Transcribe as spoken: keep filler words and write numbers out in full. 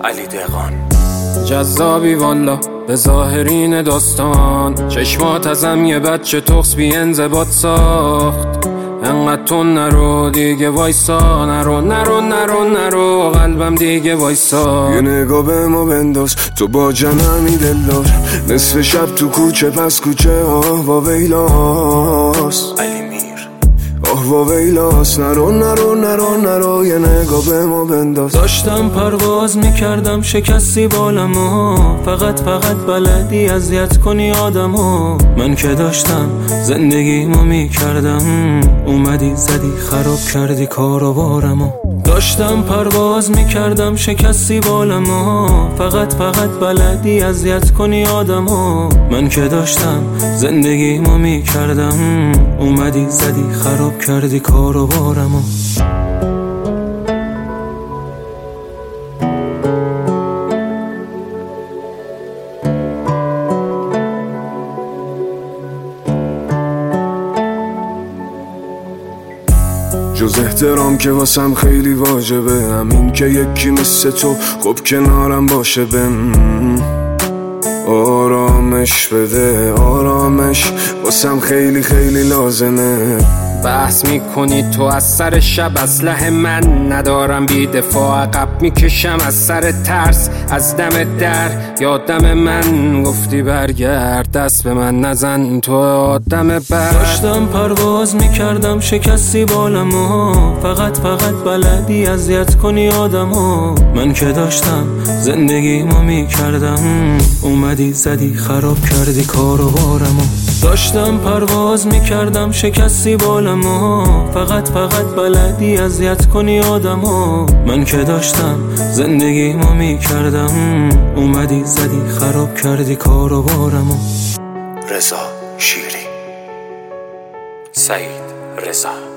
علی دقان. جذابی والا به ظاهرین داستان، چشمات ازم یه بچه تخص بی انضباط ساخت. انقدر تو نرو دیگه وایسا، نرو نرو نرو نرو قلبم دیگه وایسا. یه نگاه به ما بنداز تو با جنمی دلدار، نصف شب تو کوچه پس کوچه آه و ویلاس علی میر. آه و ویلاس. نرو نرو نرو نرو یه نگاه به ما بنداز. داشتم پرواز میکردم شکستی بالمو، فقط فقط بلدی اذیت کنی آدمو. من که داشتم زندگیمو میکردم، اومدی زدی خراب کردی کارو بارمو. داشتم پرواز میکردم شکستی بالمو، فقط فقط بلدی اذیت کنی آدمو. من که داشتم زندگیمو میکردم، اومدی زدی خراب کردی کارو بارمو. جز احترام که واسم خیلی واجبه، همین که یکی مثل تو خب کنارم باشه. بم آرامش بده، آرامش واسم خیلی خیلی لازمه. بحث میکنی تو از سر شب، اسلحه من ندارم، بی دفاع عقب میکشم از سر ترس. از دم در یادم من گفتی برگرد، دست به من نزن تو آدم بر. داشتم پرواز میکردم شکستی بالمو، فقط فقط بلدی اذیت کنی آدمو. من که داشتم زندگیمو میکردم، اومدی زدی خراب کردی کارو بارمو. داشتم پرواز میکردم شکستی بالمو، فقط فقط بلدی اذیت کنی آدمو. من که داشتم زندگیمو میکردم، اومدی زدی خراب کردی کارو بارمو. رضا شیری. سعید رضا.